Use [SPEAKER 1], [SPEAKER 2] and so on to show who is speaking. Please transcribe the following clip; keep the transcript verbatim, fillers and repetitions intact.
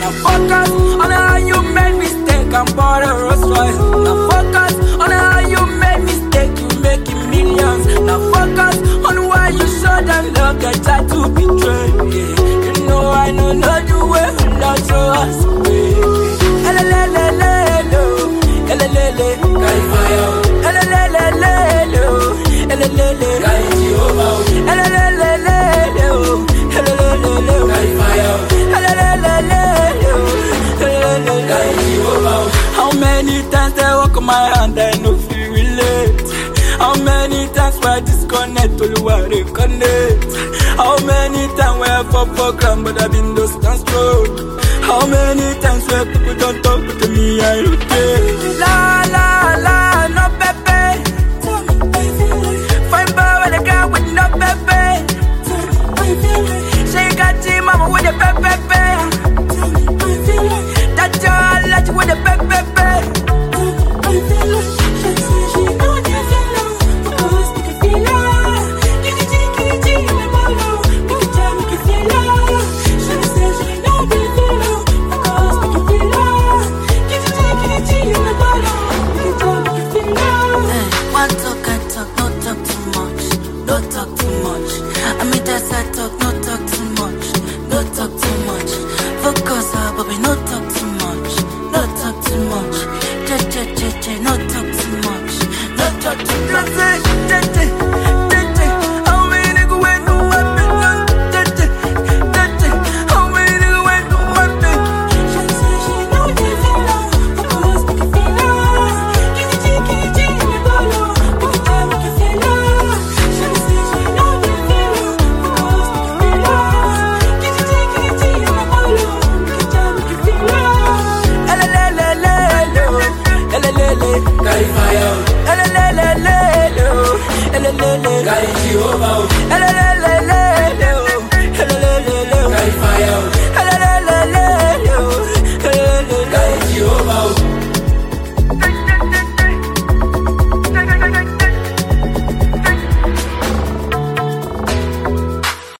[SPEAKER 1] Now focus on how you made mistake and bought a Rolls Royce. Now focus on how you made mistake, you making millions. Now focus on why you show them love, they try to betray. Yeah. You know I know not the way, not show us way. Elelelelelo, elelele, elelelelelo, elelele, elelelelelo, elelelelelo. How many times they walk on my hand, I know feel relate. How many times where I disconnect, only where they connect. How many times where I fall for ground, but I've been those dance road. How many times where people don't talk to me, I rotate. La la la, no pepe. Fine boy with a girl with no pepe. She got G mama with a pepe.